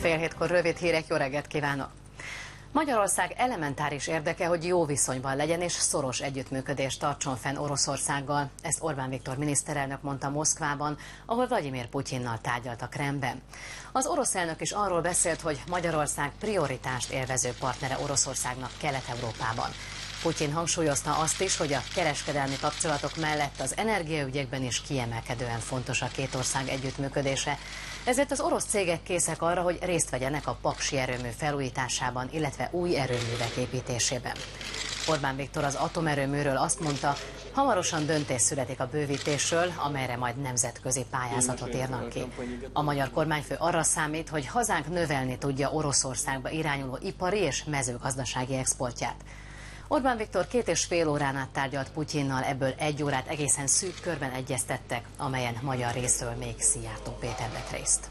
Fél hétkor rövid hírek, jó reggelt kívánok! Magyarország elementáris érdeke, hogy jó viszonyban legyen és szoros együttműködést tartson fenn Oroszországgal. Ezt Orbán Viktor miniszterelnök mondta Moszkvában, ahol Vlagyimir Putyinnal tárgyalt a Kremlben. Az orosz elnök is arról beszélt, hogy Magyarország prioritást élvező partnere Oroszországnak Kelet-Európában. Putyin hangsúlyozta azt is, hogy a kereskedelmi kapcsolatok mellett az energiaügyekben is kiemelkedően fontos a két ország együttműködése. Ezért az orosz cégek készek arra, hogy részt vegyenek a paksi erőmű felújításában, illetve új erőművek építésében. Orbán Viktor az atomerőműről azt mondta, hamarosan döntés születik a bővítésről, amelyre majd nemzetközi pályázatot írnak ki. A magyar kormányfő arra számít, hogy hazánk növelni tudja Oroszországba irányuló ipari és mezőgazdasági exportját. Orbán Viktor 2,5 órán át tárgyalt Putyinnal, ebből 1 órát egészen szűk körben egyeztettek, amelyen magyar részről még Szijjártó Péter vett részt.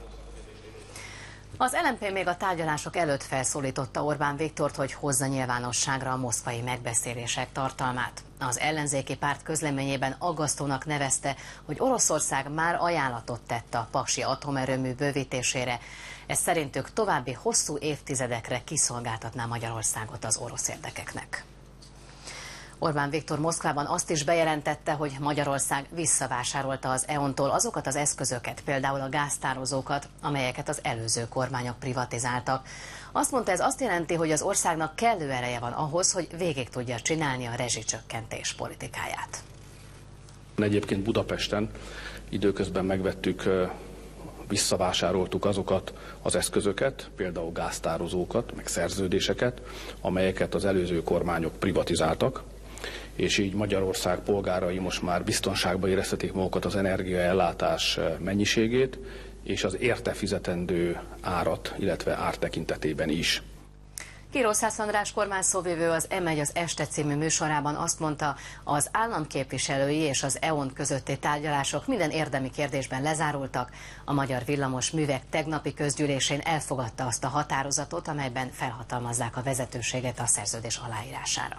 Az LMP még a tárgyalások előtt felszólította Orbán Viktort, hogy hozza nyilvánosságra a moszkvai megbeszélések tartalmát. Az ellenzéki párt közleményében aggasztónak nevezte, hogy Oroszország már ajánlatot tett a paksi atomerőmű bővítésére. Ez szerintük további hosszú évtizedekre kiszolgáltatná Magyarországot az orosz érdekeknek. Orbán Viktor Moszkvában azt is bejelentette, hogy Magyarország visszavásárolta az E.ON-tól azokat az eszközöket, például a gáztározókat, amelyeket az előző kormányok privatizáltak. Azt mondta, ez azt jelenti, hogy az országnak kellő ereje van ahhoz, hogy végig tudja csinálni a rezsicsökkentés politikáját. Egyébként Budapesten időközben megvettük, visszavásároltuk azokat az eszközöket, például gáztározókat, meg szerződéseket, amelyeket az előző kormányok privatizáltak, és így Magyarország polgárai most már biztonságban érezhetik magukat az energiaellátás mennyiségét, és az érte fizetendő árat, illetve ár tekintetében is. Kirószász András kormányszóvivő az M1 az este című műsorában azt mondta, az államképviselői és az E.ON közötti tárgyalások minden érdemi kérdésben lezárultak. A Magyar Villamos Művek tegnapi közgyűlésén elfogadta azt a határozatot, amelyben felhatalmazzák a vezetőséget a szerződés aláírására.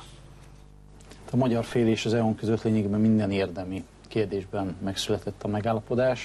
A magyar fél és az E.ON között lényegében minden érdemi kérdésben megszületett a megállapodás.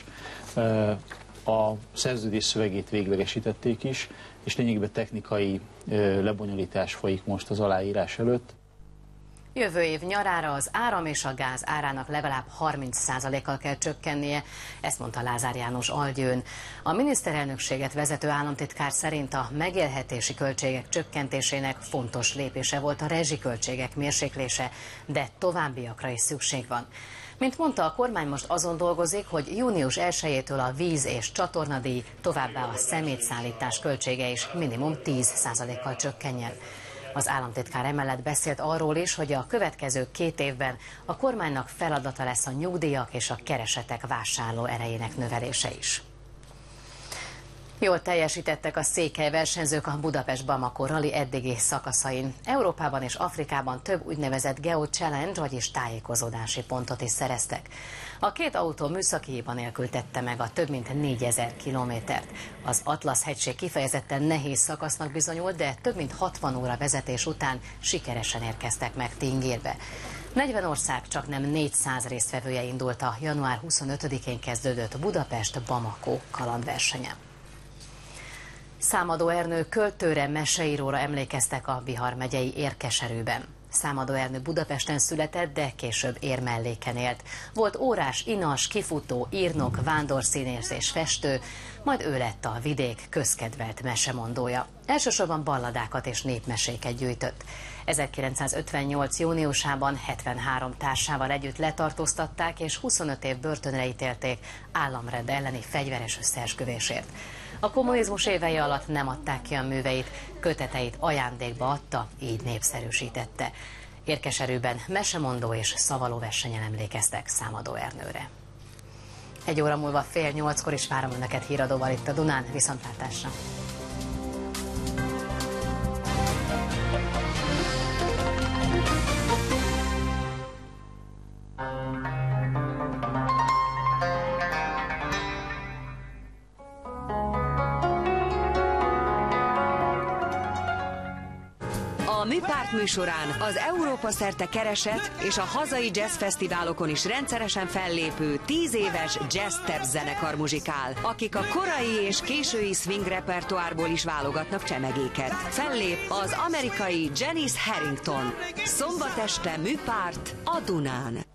A szerződés szövegét véglegesítették is, és lényegében technikai lebonyolítás folyik most az aláírás előtt. Jövő év nyarára az áram és a gáz árának legalább 30%-kal kell csökkennie, ezt mondta Lázár János Algyőn. A miniszterelnökséget vezető államtitkár szerint a megélhetési költségek csökkentésének fontos lépése volt a rezsiköltségek mérséklése, de továbbiakra is szükség van. Mint mondta, a kormány most azon dolgozik, hogy június 1-től a víz- és csatornadíj, továbbá a szemétszállítás költsége is minimum 10%-kal csökkenjen. Az államtitkár emellett beszélt arról is, hogy a következő 2 évben a kormánynak feladata lesz a nyugdíjak és a keresetek vásárló erejének növelése is. Jól teljesítettek a székely versenyzők a Budapest-Bamako rali eddigi szakaszain. Európában és Afrikában több úgynevezett Geo Challenge, vagyis tájékozódási pontot is szereztek. A 2 autó műszaki hiba nélkül tette meg a több mint 4000 kilométert. Az Atlasz-hegység kifejezetten nehéz szakasznak bizonyult, de több mint 60 óra vezetés után sikeresen érkeztek meg Tingérbe. 40 ország csak nem 400 résztvevője indult a január 25-én kezdődött Budapest-Bamako kalandversenyen. Számadó Ernő költőre, meseíróra emlékeztek a Bihar megyei Érkeserűben. Számadó Ernő Budapesten született, de később Érmelléken élt. Volt órás, inas, kifutó, írnok, vándorszínész és festő, majd ő lett a vidék közkedvelt mesemondója. Elsősorban balladákat és népmeséket gyűjtött. 1958. júniusában 73 társával együtt letartóztatták és 25 év börtönre ítélték államrend elleni fegyveres összeesküvésért. A kommunizmus évei alatt nem adták ki a műveit, köteteit ajándékba adta, így népszerűsítette. Érkeserűben mesemondó és szavalóversenyen emlékeztek Számadó Ernőre. 1 óra múlva 7:30-kor is várom önöket híradóval itt a Dunán, viszontlátásra! Műpárt műsorán az Európa szerte keresett és a hazai jazzfesztiválokon is rendszeresen fellépő 10 éves jazz step zenekar muzsikál, akik a korai és késői swing repertoárból is válogatnak csemegéket. Fellép az amerikai Janice Harrington. Szombat este Műpárt a Dunán.